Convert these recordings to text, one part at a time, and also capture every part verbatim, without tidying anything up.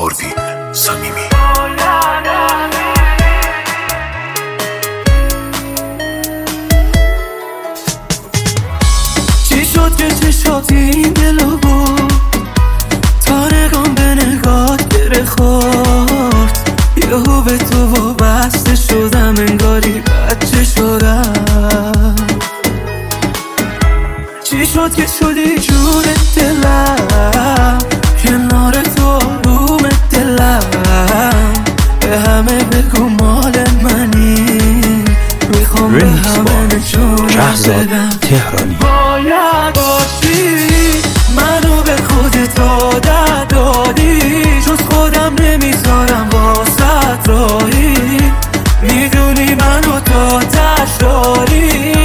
آردین صمیمی. چی شد که چشات این دلو بود، تا نگام به نگات گره خورد، یهو به تو وابسته شدم انگاری بچه شدم. چی شد که شدی جون دلم، کنار تو آروم دلم، به همه بگو مال منی، میخوام به همه نشون بدم تهرانی. باید باشی منو به خودت عادت دادی، جز خودم نمیذارم واسط راهی، میدونی منو تا تش داری.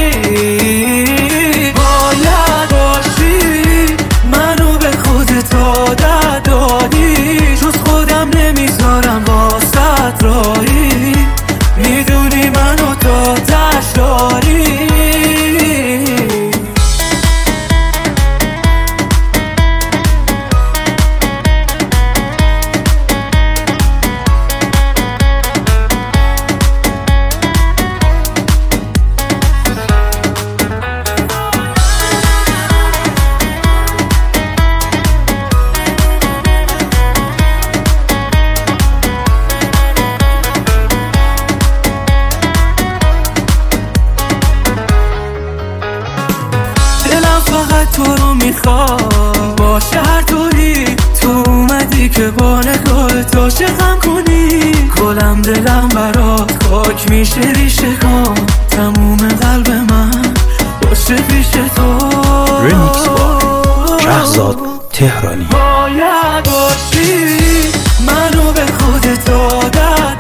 باید باشی منو به خودت عادت دادی، جز خودم نمیذارم واسط راهی، میدونی منو تا تش داری. فقط تو رو میخوام، باشه هر طوری تو اومدی که با نگاه تو عاشقم کنی، کلم دلم برات خاک میشه ریشه کام، تموم قلب من باشه پیش تو. ریمیکس با شهزاد تهرانی. باید باشی منو به خودت عادت